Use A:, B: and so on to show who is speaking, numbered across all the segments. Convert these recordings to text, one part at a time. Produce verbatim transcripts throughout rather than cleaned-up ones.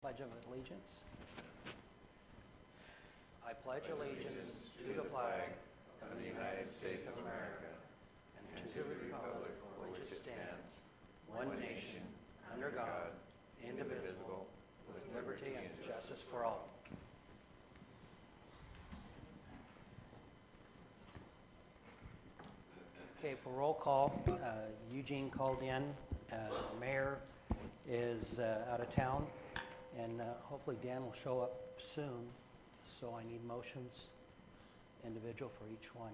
A: Pledge of Allegiance. I pledge allegiance to the flag of the United States of America and to the republic for which it stands, one nation, under God, indivisible, with liberty and justice for all. Okay, for roll call, uh, Eugene called in. Uh, the mayor is uh, out of town, and uh, hopefully Dan will show up soon. So I need motions, individual for each one.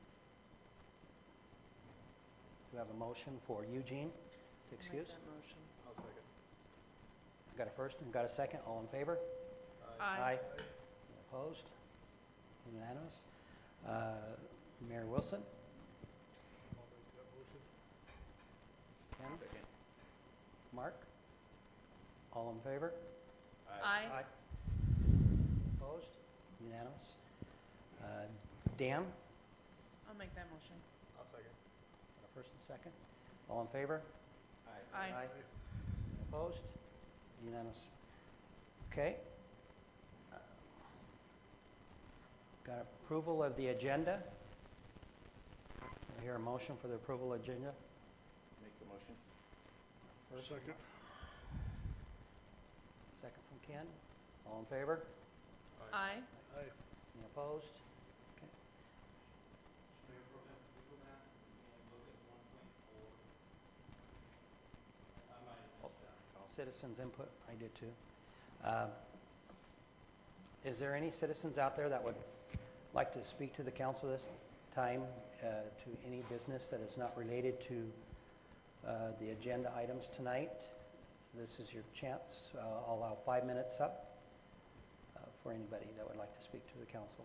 A: Do we have a motion for Eugene to excuse?
B: Make that motion.
C: I'll second.
A: Got a first and got a second. All in favor?
B: Aye.
A: Aye. Opposed? Unanimous. Uh, Mayor Wilson?
C: I'll make that motion.
A: Ken?
C: Second.
A: Mark? All in favor?
B: Aye.
A: Opposed? Unanimous. Uh, Dan?
B: I'll make that motion.
C: I'll second.
A: Got a first and second. All in favor?
B: Aye.
A: Opposed? Unanimous. Okay. Uh, Got approval of the agenda. I hear a motion for the approval agenda.
C: Make the motion.
A: First,
C: Second.
A: second from Ken. All in favor?
B: Aye.
C: Aye.
A: Any opposed? Okay.
D: Mayor Pro Tem, can we go back and look at one point four? I might have missed that.
A: Citizens input, I did too. Uh, Is there any citizens out there that would like to speak to the council this time uh, to any business that is not related to uh, the agenda items tonight? This is your chance. Uh, I'll allow five minutes up uh, for anybody that would like to speak to the council.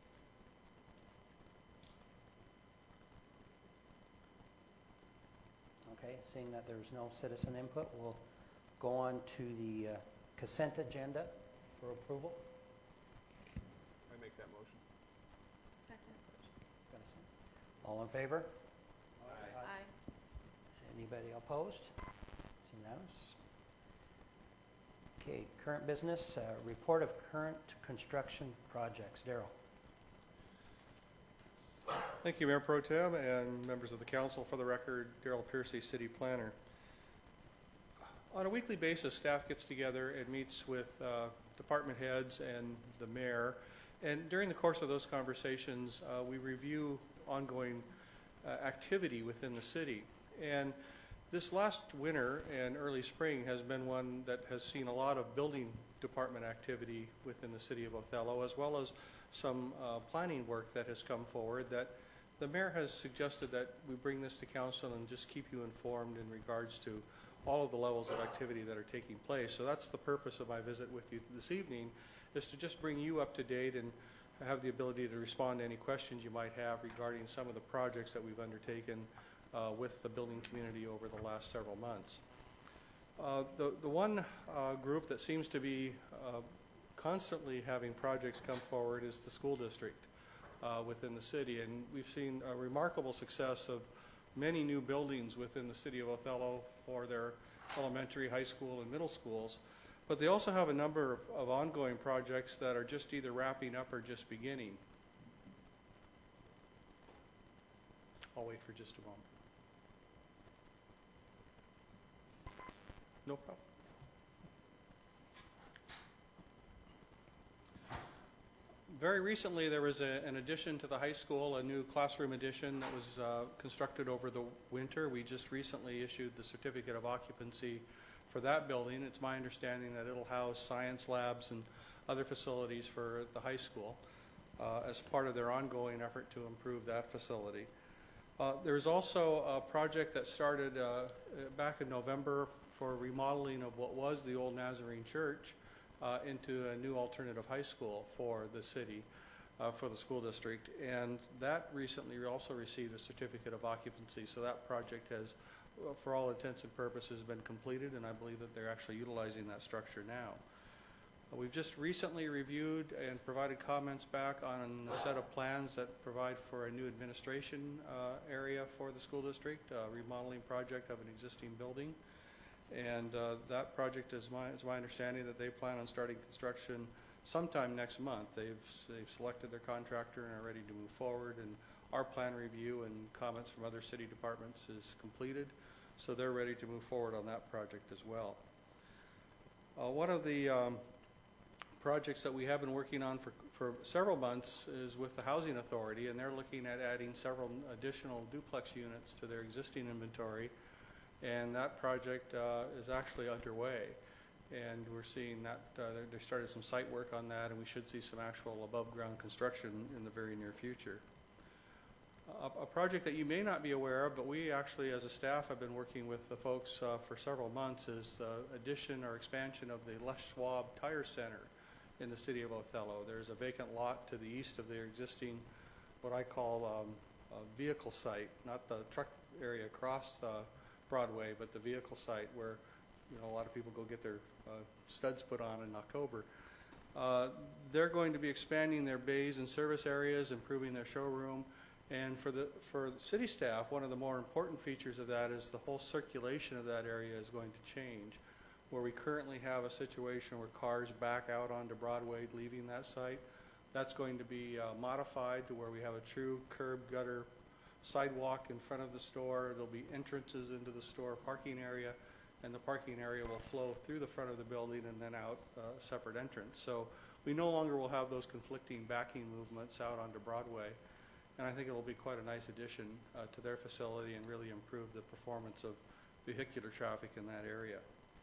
A: Okay, seeing that there's no citizen input, we'll go on to the uh, consent agenda for approval.
C: I make that motion.
B: Second.
A: Got a second? All in favor?
B: Aye.
A: Anybody opposed? It's unanimous. Okay, current business, uh, report of current construction projects. Darrell.
E: Thank you, Mayor Pro Tem and members of the council. For the record, Darrell Piercy, City Planner. On a weekly basis, staff gets together and meets with uh, department heads and the mayor. And during the course of those conversations, uh, we review ongoing uh, activity within the city. And this last winter and early spring has been one that has seen a lot of building department activity within the city of Othello, as well as some uh, planning work that has come forward that the mayor has suggested that we bring this to council and just keep you informed in regards to all of the levels of activity that are taking place. So that's the purpose of my visit with you this evening, is to just bring you up to date and have the ability to respond to any questions you might have regarding some of the projects that we've undertaken uh, with the building community over the last several months. Uh, the, the one uh, group that seems to be uh, constantly having projects come forward is the school district uh, within the city, and we've seen a remarkable success of many new buildings within the city of Othello for their elementary, high school, and middle schools. But they also have a number of, of ongoing projects that are just either wrapping up or just beginning. I'll wait for just a moment. No problem. Very recently, there was a, an addition to the high school, a new classroom addition that was uh, constructed over the winter. We just recently issued the certificate of occupancy for that building. It's my understanding that it'll house science labs and other facilities for the high school uh, as part of their ongoing effort to improve that facility. Uh, there's also a project that started uh, back in November for remodeling of what was the old Nazarene Church uh, into a new alternative high school for the city, uh, for the school district. And that recently also received a certificate of occupancy. So that project has, for all intents and purposes, been completed, and I believe that they're actually utilizing that structure now. Uh, we've just recently reviewed and provided comments back on a set of plans that provide for a new administration uh, area for the school district, a remodeling project of an existing building. And uh, that project is my, is my understanding that they plan on starting construction sometime next month. They've, they've selected their contractor and are ready to move forward, and our plan review and comments from other city departments is completed, so they're ready to move forward on that project as well. Uh, one of the um, projects that we have been working on for, for several months is with the Housing Authority, and they're looking at adding several additional duplex units to their existing inventory, and that project uh, is actually underway. And we're seeing that uh, they started some site work on that, and we should see some actual above-ground construction in the very near future. A, a project that you may not be aware of, but we actually as a staff have been working with the folks uh, for several months, is the addition or expansion of the Les Schwab Tire Center in the city of Othello. There's a vacant lot to the east of their existing, what I call um, a vehicle site, not the truck area across uh, Broadway, but the vehicle site where you know a lot of people go get their uh, studs put on in October. Uh, they're going to be expanding their bays and service areas, improving their showroom, and for the for the city staff, one of the more important features of that is the whole circulation of that area is going to change. Where we currently have a situation where cars back out onto Broadway leaving that site, that's going to be uh, modified to where we have a true curb gutter sidewalk in front of the store. There'll be entrances into the store parking area, and the parking area will flow through the front of the building and then out uh, a separate entrance. So we no longer will have those conflicting backing movements out onto Broadway, and I think it will be quite a nice addition uh, to their facility and really improve the performance of vehicular traffic in that area.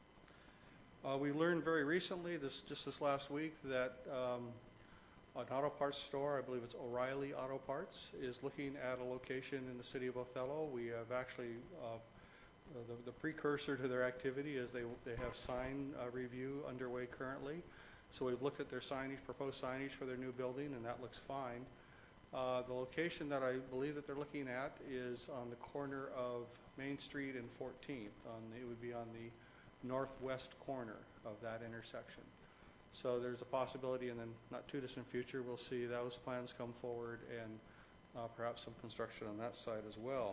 E: Uh, we learned very recently, this just this last week, that um, an auto parts store, I believe it's O'Reilly Auto Parts, is looking at a location in the city of Othello. We have actually, uh, the, the precursor to their activity is they, they have sign uh, review underway currently. So we've looked at their signage, proposed signage for their new building, and that looks fine. Uh, the location that I believe that they're looking at is on the corner of Main Street and fourteenth. On the, it would be on the northwest corner of that intersection. So there's a possibility, and then not too distant future, we'll see those plans come forward and uh, perhaps some construction on that side as well.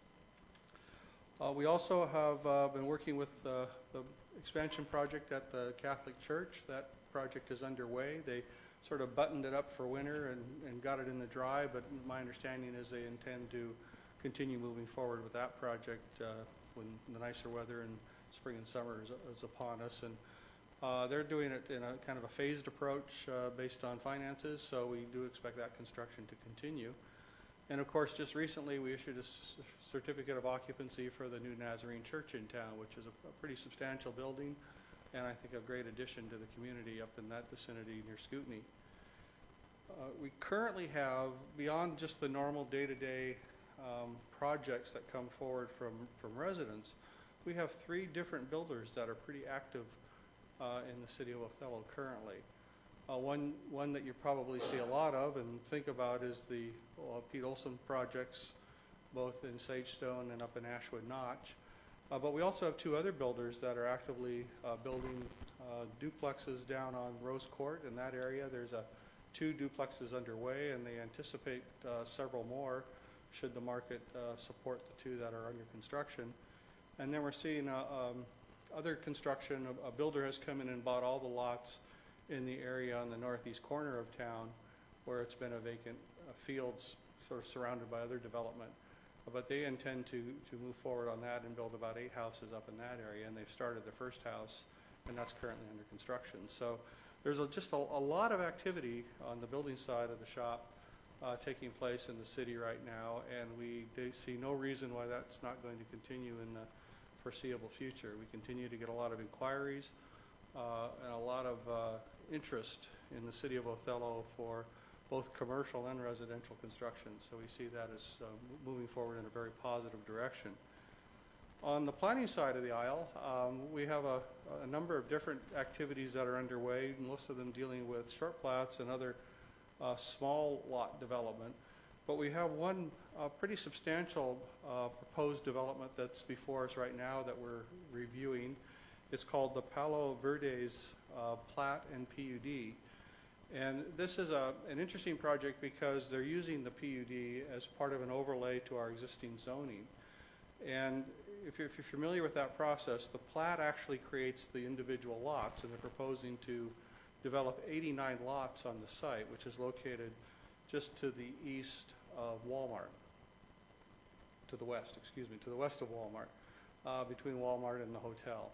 E: Uh, we also have uh, been working with uh, the expansion project at the Catholic Church. That project is underway. They sort of buttoned it up for winter and, and got it in the dry, but my understanding is they intend to continue moving forward with that project uh, when the nicer weather and spring and summer is, is upon us. And uh, they're doing it in a kind of a phased approach uh, based on finances, so we do expect that construction to continue. And of course, just recently we issued a c certificate of occupancy for the new Nazarene Church in town, which is a, a pretty substantial building, and I think a great addition to the community up in that vicinity near Scootney. Uh, we currently have, beyond just the normal day-to-day um, projects that come forward from, from residents, we have three different builders that are pretty active uh, in the city of Othello currently. Uh, one, one that you probably see a lot of and think about is the uh, Pete Olson projects, both in Sagestone and up in Ashwood Notch. Uh, but we also have two other builders that are actively uh, building uh, duplexes down on Rose Court in that area. There's a two duplexes underway, and they anticipate uh, several more should the market uh, support the two that are under construction. And then we're seeing uh, um, other construction. A, a builder has come in and bought all the lots in the area on the northeast corner of town where it's been a vacant uh, fields sort of surrounded by other development. But they intend to, to move forward on that and build about eight houses up in that area, and they've started the first house, and that's currently under construction. So there's a, just a, a lot of activity on the building side of the shop uh, taking place in the city right now, and we they see no reason why that's not going to continue in the foreseeable future. We continue to get a lot of inquiries uh, and a lot of uh, interest in the city of Othello for both commercial and residential construction. So we see that as uh, moving forward in a very positive direction. On the planning side of the aisle, um, we have a, a number of different activities that are underway, most of them dealing with short plats and other uh, small lot development. But we have one uh, pretty substantial uh, proposed development that's before us right now that we're reviewing. It's called the Palo Verdes uh, Plat and P U D. And this is a, an interesting project because they're using the P U D as part of an overlay to our existing zoning. And if you're, if you're familiar with that process, the plat actually creates the individual lots, and they're proposing to develop eighty-nine lots on the site, which is located just to the east of Walmart, to the west, excuse me, to the west of Walmart, uh, between Walmart and the hotel.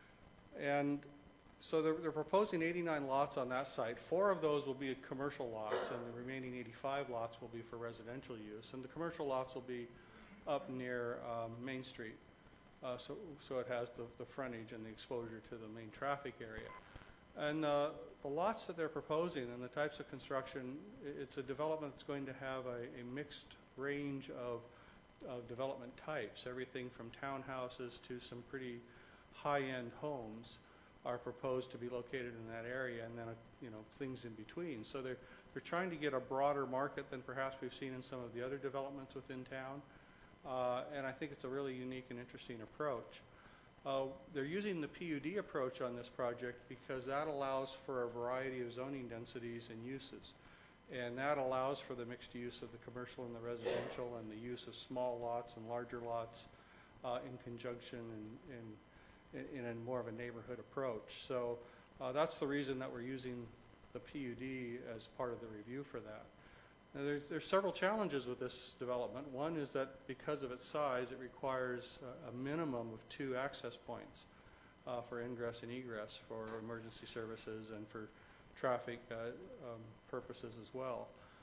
E: And so they're, they're proposing eighty-nine lots on that site. Four of those will be commercial lots, and the remaining eighty-five lots will be for residential use. And the commercial lots will be up near um, Main Street, uh, so, so it has the, the frontage and the exposure to the main traffic area. And uh, the lots that they're proposing and the types of construction, it's a development that's going to have a, a mixed range of, of development types. Everything from townhouses to some pretty high-end homes are proposed to be located in that area, and then uh, you know, things in between. So they're they're trying to get a broader market than perhaps we've seen in some of the other developments within town, uh, and I think it's a really unique and interesting approach. Uh, they're using the P U D approach on this project because that allows for a variety of zoning densities and uses, and that allows for the mixed use of the commercial and the residential, and the use of small lots and larger lots uh, in conjunction and, and in a more of a neighborhood approach. So uh, that's the reason that we're using the P U D as part of the review for that. Now there's, there's several challenges with this development. One is that because of its size, it requires a, a minimum of two access points uh, for ingress and egress for emergency services and for traffic uh, um, purposes as well.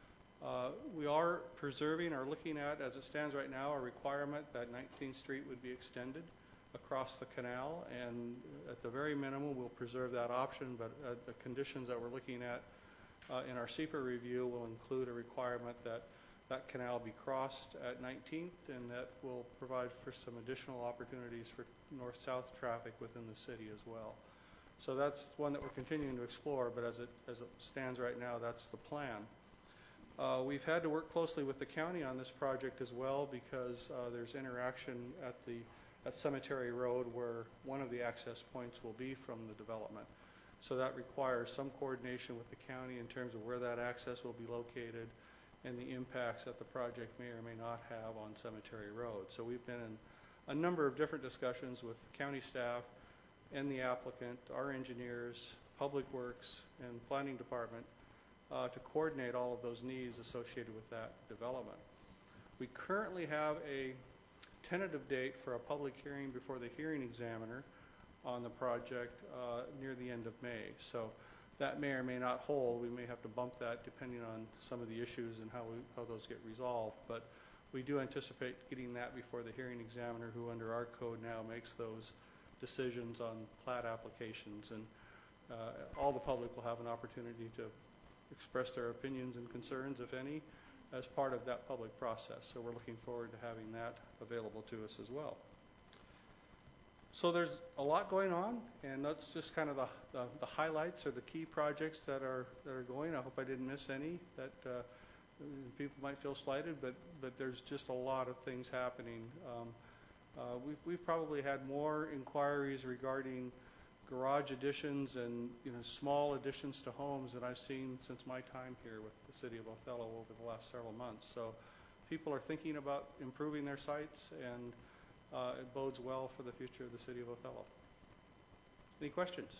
E: Uh, we are preserving or looking at, as it stands right now, a requirement that nineteenth Street would be extended across the canal, and at the very minimum we'll preserve that option, but uh, the conditions that we're looking at uh, in our S E P A review will include a requirement that that canal be crossed at nineteenth, and that will provide for some additional opportunities for north-south traffic within the city as well. So that's one that we're continuing to explore, but as it, as it stands right now, that's the plan. Uh, we've had to work closely with the county on this project as well, because uh, there's interaction at the at Cemetery Road where one of the access points will be from the development. So that requires some coordination with the county in terms of where that access will be located and the impacts that the project may or may not have on Cemetery Road. So we've been in a number of different discussions with county staff and the applicant, our engineers, Public Works, and Planning Department uh, to coordinate all of those needs associated with that development. We currently have a tentative date for a public hearing before the hearing examiner on the project uh, near the end of May. So that may or may not hold. We may have to bump that depending on some of the issues and how, we, how those get resolved. But we do anticipate getting that before the hearing examiner, who under our code now makes those decisions on plat applications. And uh, all the public will have an opportunity to express their opinions and concerns, if any, as part of that public process. So we're looking forward to having that available to us as well. So there's a lot going on, and that's just kind of the, the, the highlights or the key projects that are that are going. I hope I didn't miss any that uh, people might feel slighted, but but there's just a lot of things happening. Um, uh, we've, we've probably had more inquiries regarding garage additions and you know small additions to homes that I've seen since my time here with the city of Othello over the last several months. So people are thinking about improving their sites, and uh, it bodes well for the future of the city of Othello. Any questions?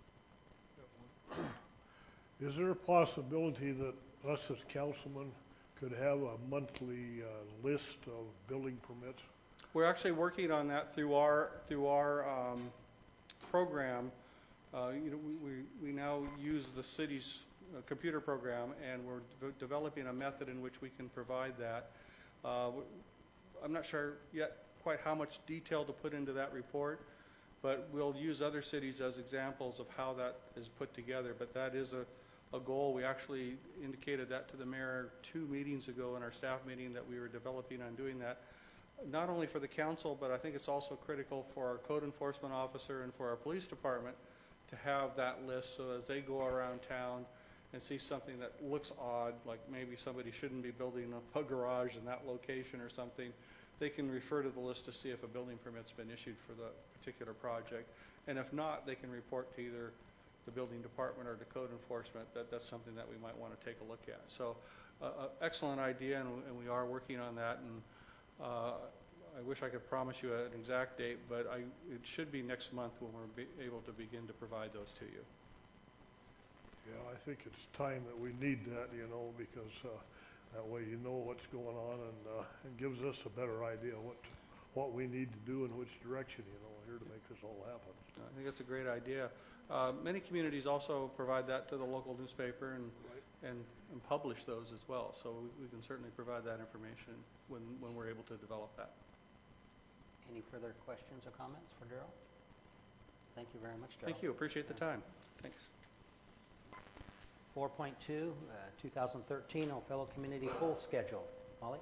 F: Is there a possibility that us as councilmen could have a monthly uh, list of building permits?
E: We're actually working on that through our through our um, program. Uh, you know, we, we, we now use the city's uh, computer program, and we're de developing a method in which we can provide that. Uh, I'm not sure yet quite how much detail to put into that report, but we'll use other cities as examples of how that is put together. But that is a, a goal. We actually indicated that to the mayor two meetings ago in our staff meeting, that we were developing on doing that, not only for the council, but I think it's also critical for our code enforcement officer and for our police department to have that list, so as they go around town and see something that looks odd, like maybe somebody shouldn't be building a, a garage in that location or something, they can refer to the list to see if a building permit's been issued for the particular project. And if not, they can report to either the building department or to code enforcement that that's something that we might want to take a look at. So uh, uh, excellent idea, and, and we are working on that. And uh, I wish I could promise you an exact date, but I, it should be next month when we're be able to begin to provide those to you.
F: Yeah, I think it's time that we need that, you know, because uh, that way you know what's going on, and uh, it gives us a better idea what what we need to do and which direction, you know, here to make this all happen.
E: I think that's a great idea. Uh, many communities also provide that to the local newspaper and,
F: Right.
E: and, and publish those as well. So we, we can certainly provide that information when, when we're able to develop that.
A: Any further questions or comments for Darrell? Thank you very much, Darrell.
E: Thank you. Appreciate the time. Thanks.
A: four point two, uh, two thousand thirteen Othello Community Pool Schedule. Molly?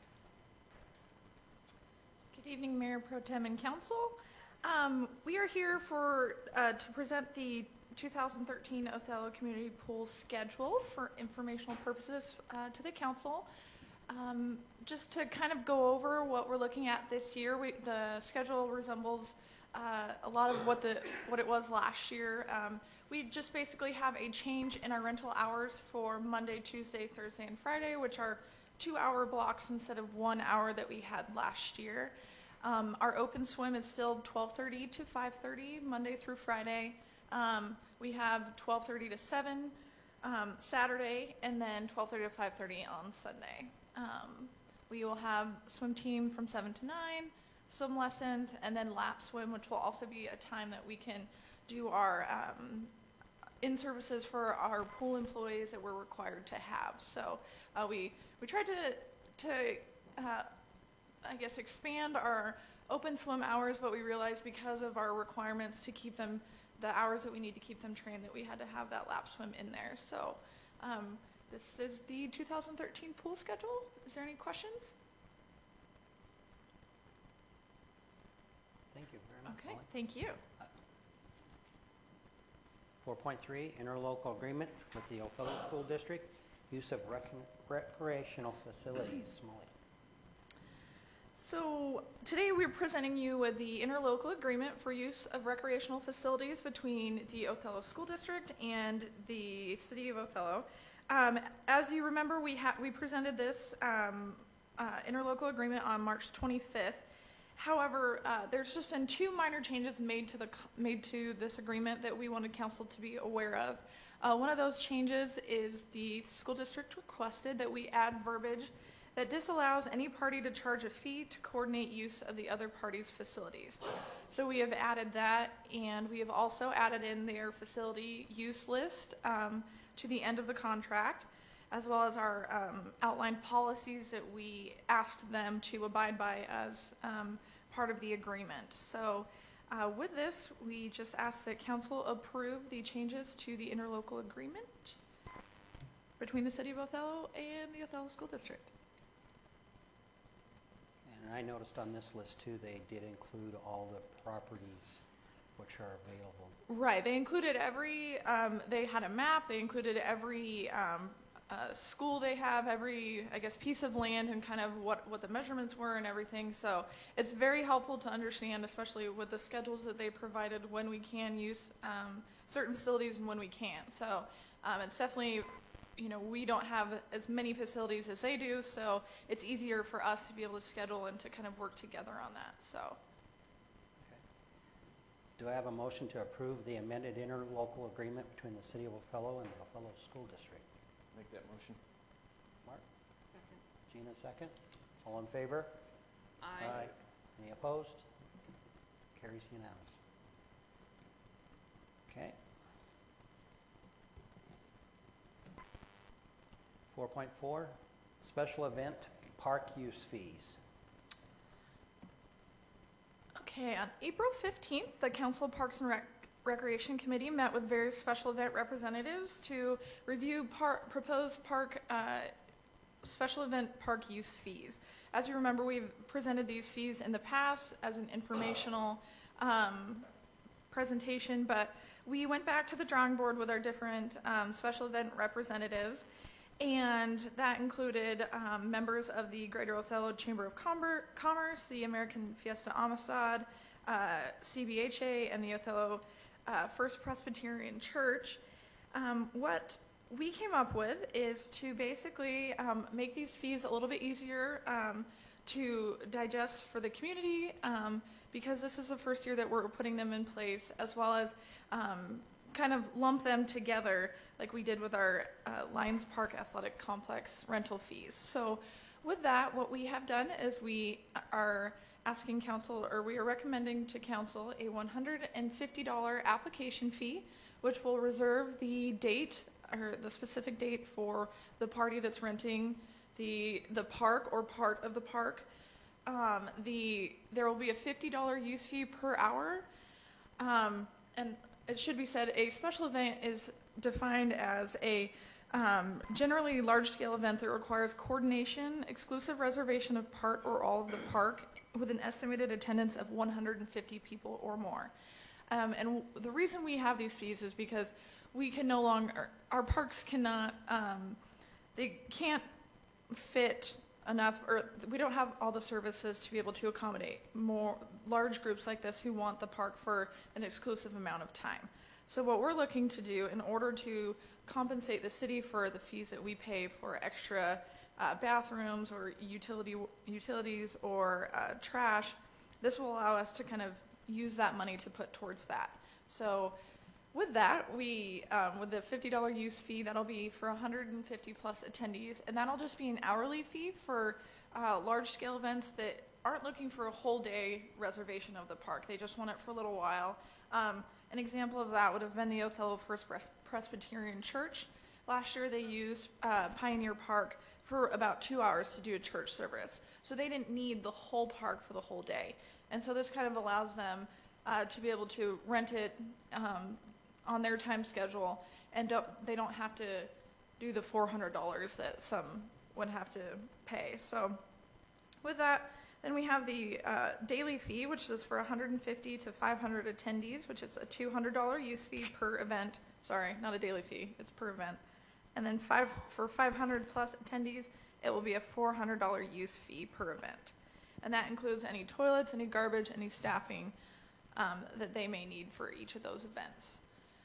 B: Good evening, Mayor Pro Tem and Council. Um, we are here for uh, to present the two thousand thirteen Othello Community Pool Schedule for informational purposes uh, to the Council. Um, just to kind of go over what we're looking at this year, we, the schedule resembles uh, a lot of what the what it was last year. Um, we just basically have a change in our rental hours for Monday, Tuesday, Thursday, and Friday, which are two-hour blocks instead of one hour that we had last year. Um, our open swim is still twelve thirty to five thirty, Monday through Friday. Um, we have twelve thirty to seven um, Saturday, and then twelve thirty to five thirty on Sunday. Um, we will have swim team from seven to nine, swim lessons, and then lap swim, which will also be a time that we can do our um, in-services for our pool employees that we're required to have. So uh, we, we tried to, to uh, I guess, expand our open swim hours, but we realized because of our requirements to keep them, the hours that we need to keep them trained, that we had to have that lap swim in there. So um, this is the two thousand thirteen pool schedule. Is there any questions?
A: Thank you very much,
B: Okay,
A: Molly.
B: thank you.
A: four point three, interlocal agreement with the Othello School District, use of rec recreational facilities. Molly.
B: So today we're presenting you with the interlocal agreement for use of recreational facilities between the Othello School District and the City of Othello. Um, as you remember, we ha we presented this um, uh, interlocal agreement on March twenty-fifth. However, uh, there's just been two minor changes made to the made to this agreement that we wanted council to be aware of. Uh, one of those changes is the school district requested that we add verbiage that disallows any party to charge a fee to coordinate use of the other party's facilities. So we have added that, and we have also added in their facility use list um, to the end of the contract, as well as our um, outlined policies that we asked them to abide by as um, part of the agreement. So uh, with this, we just ask that council approve the changes to the interlocal agreement between the City of Othello and the Othello School District.
A: And I noticed on this list too, they did include all the properties which are available.
B: Right, they included every, um, they had a map, they included every um, uh, school they have, every, I guess, piece of land and kind of what, what the measurements were and everything. So it's very helpful to understand, especially with the schedules that they provided, when we can use um, certain facilities and when we can't. So um, it's definitely, you know, we don't have as many facilities as they do, so it's easier for us to be able to schedule and to kind of work together on that. So.
A: Do I have a motion to approve the amended interlocal agreement between the City of Othello and the Othello School District?
C: Make that motion.
A: Mark?
B: Second.
A: Gina, second. All in favor?
B: Aye.
A: Any opposed? Carries unanimous. Okay. four point four, special event park use fees.
B: Okay, on April fifteenth, the Council of Parks and Rec Recreation Committee met with various special event representatives to review par proposed park uh, special event park use fees. As you remember, we've presented these fees in the past as an informational um, presentation, but we went back to the drawing board with our different um, special event representatives, and that included um, members of the Greater Othello Chamber of Com Commerce, the American Fiesta Amistad, uh, C B H A, and the Othello uh, First Presbyterian Church. Um, what we came up with is to basically um, make these fees a little bit easier um, to digest for the community, um, because this is the first year that we're putting them in place, as well as um, kind of lump them together like we did with our uh, Lions Park Athletic Complex rental fees. So with that, what we have done is we are asking council, or we are recommending to council, a one hundred fifty dollars application fee, which will reserve the date, or the specific date, for the party that's renting the the park or part of the park. Um, the there will be a fifty dollars use fee per hour, um, and it should be said, a special event is defined as a um, generally large-scale event that requires coordination, exclusive reservation of part or all of the park, with an estimated attendance of one hundred fifty people or more. Um, and the reason we have these fees is because we can no longer, our parks cannot, um, they can't fit enough, or we don't have all the services to be able to accommodate more large groups like this who want the park for an exclusive amount of time. So what we're looking to do in order to compensate the city for the fees that we pay for extra uh, bathrooms or utility utilities or uh, trash, this will allow us to kind of use that money to put towards that. So with that, we, um, with the fifty dollars use fee, that'll be for one hundred fifty plus attendees, and that'll just be an hourly fee for uh, large-scale events that aren't looking for a whole day reservation of the park. They just want it for a little while. Um, an example of that would have been the Othello First Pres Presbyterian Church. Last year they used uh, Pioneer Park for about two hours to do a church service. So they didn't need the whole park for the whole day. And so this kind of allows them uh, to be able to rent it um, on their time schedule, and don't, they don't have to do the four hundred dollars that some would have to pay. So with that, then we have the uh, daily fee, which is for one hundred fifty to five hundred attendees, which is a two hundred dollars use fee per event. Sorry, not a daily fee, it's per event. And then five, for five hundred plus attendees, it will be a four hundred dollars use fee per event. And that includes any toilets, any garbage, any staffing um, that they may need for each of those events.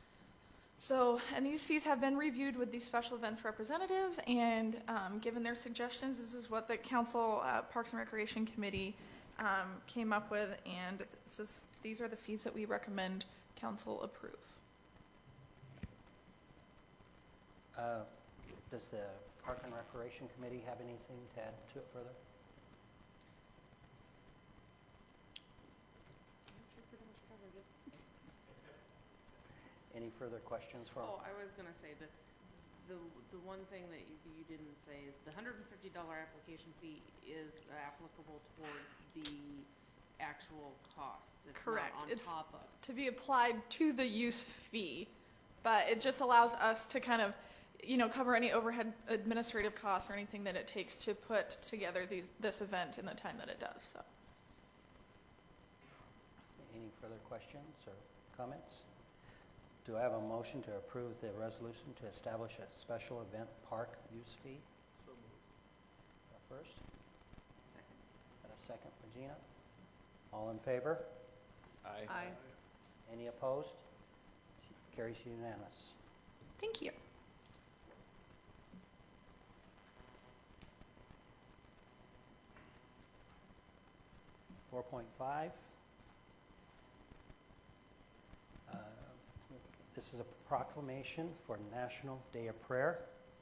B: So, and these fees have been reviewed with the special events representatives, and um, given their suggestions, this is what the Council uh, Parks and Recreation Committee um, came up with, and this is, these are the fees that we recommend Council approve.
A: Uh, Does the Park and Recreation Committee have anything to add to it further? Any further questions for?
G: Oh, I was gonna say that the, the one thing that you, you didn't say is the one hundred fifty dollars application fee is applicable towards the actual costs. It's
B: Correct.
G: not on
B: It's
G: top of.
B: to be applied to the use fee, but it just allows us to kind of, you know, cover any overhead administrative costs or anything that it takes to put together these, this event in the time that it does. So.
A: Any further questions or comments? Do I have a motion to approve the resolution to establish a special event park use fee?
C: So moved.
A: A first,
G: Second.
A: and a second for Gina. All in favor?
C: Aye.
G: Aye.
A: Any opposed? Carries unanimous.
B: Thank you.
A: four point five. Uh, This is a proclamation for National Day of Prayer.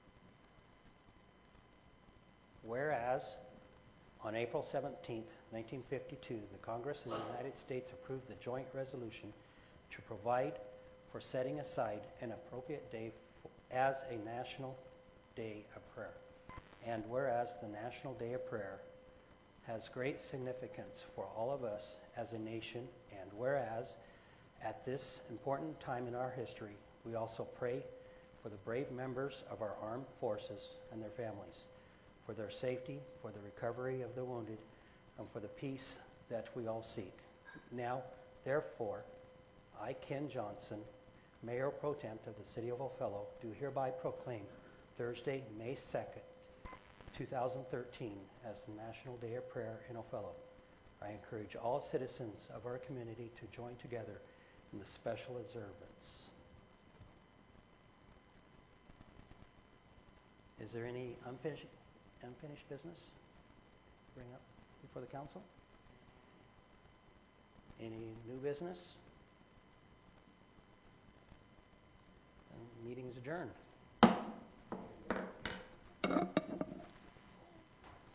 A: Whereas, on April seventeenth, nineteen fifty-two, the Congress of the United States approved the joint resolution to provide for setting aside an appropriate day f- as a National Day of Prayer. And whereas the National Day of Prayer has great significance for all of us as a nation, and whereas at this important time in our history, we also pray for the brave members of our armed forces and their families, for their safety, for the recovery of the wounded, and for the peace that we all seek. Now, therefore, I, Ken Johnson, Mayor Pro Tem of the City of Othello, do hereby proclaim Thursday, May second, two thousand thirteen, as the National Day of Prayer in Othello. I encourage all citizens of our community to join together in the special observance. Is there any unfinished, unfinished business? Bring up? before the council? Any new business? And meeting is adjourned.